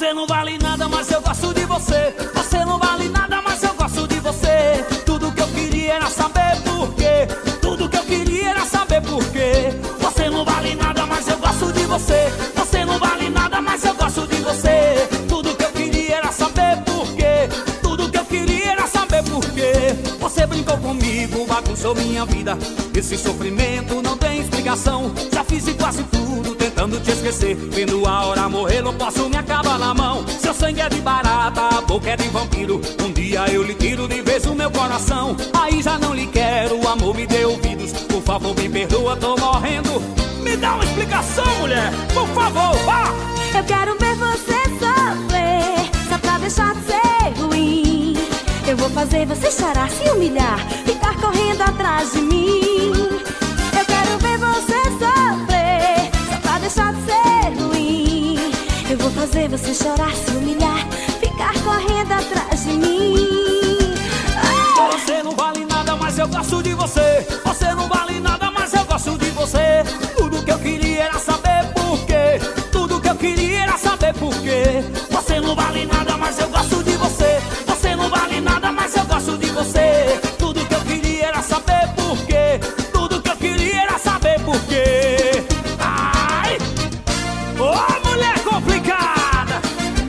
Você não vale nada, mas eu gosto de você. Você não vale nada, mas eu gosto de você. Tudo que eu queria era saber por quê. Tudo que eu queria era saber por quê. Você não vale nada, mas eu gosto de você. Você não vale nada, mas eu gosto de você. Tudo que eu queria era saber por quê. Tudo que eu queria era saber por quê. Você brincou comigo, bagunçou minha vida. Esse sofrimento não tem explicação. Já fiz de quase tudo tentando te esquecer. Vendo a hora morrer, não posso me acabar na mão. Seu sangue é de barata, a boca é de vampiro. Um dia eu lhe tiro de vez o meu coração. Aí já não lhe quero, o amor me dê ouvidos. Por favor, me perdoa, tô morrendo. Me dá uma explicação, mulher, por favor, vá! Eu quero ver você sofrer, só pra deixar de ser ruim. Eu vou fazer você chorar, se humilhar, ficar correndo atrás de mim. Eu quero ver você sofrer, só pra deixar de ser ruim. Eu vou fazer você chorar, se humilhar, ficar correndo atrás de mim. Você não vale nada, mas eu gosto de você. Você não vale nada, mas eu gosto de você. Tudo que eu queria era saber por quê. Tudo que eu queria era saber por quê. Você não vale nada, mas eu gosto de você. Você não vale nada, mas eu gosto de você. Tudo que eu queria era saber por quê. Tudo que eu queria era saber por quê. Ai! Ô, mulher complicada!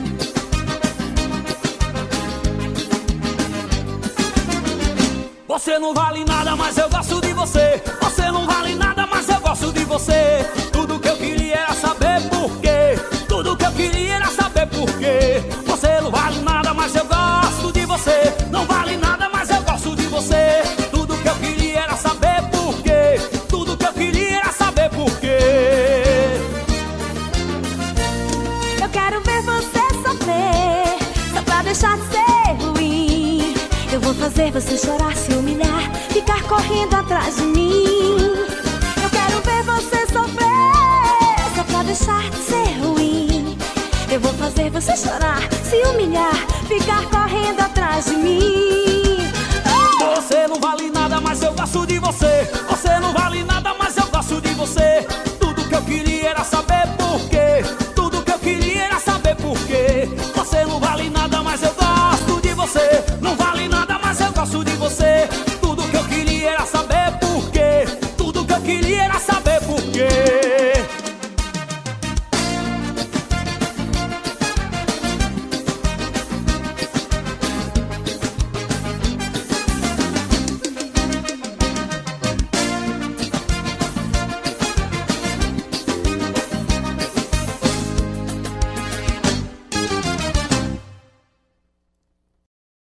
Você não vale nada, mas eu gosto de você. Você não vale nada, mas eu gosto de você. Tudo que eu queria era saber por quê. Tudo que eu queria era saber por quê. Você não vale nada, mas eu gosto de você. Não vale nada, mas eu gosto de você. Tudo que eu queria era saber por quê. Tudo que eu queria era saber por quê. Eu quero ver você sofrer, só pra deixar de ser ruim. Eu vou fazer você chorar, se humilhar, ficar correndo atrás de mim. Eu quero ver você sofrer, só pra deixar de ser ruim. Eu vou fazer você chorar, se humilhar, ficar correndo atrás de mim. Você não vale nada, mas eu gosto de você. Você não vale nada, mas eu gosto de você. Tudo que eu queria era saber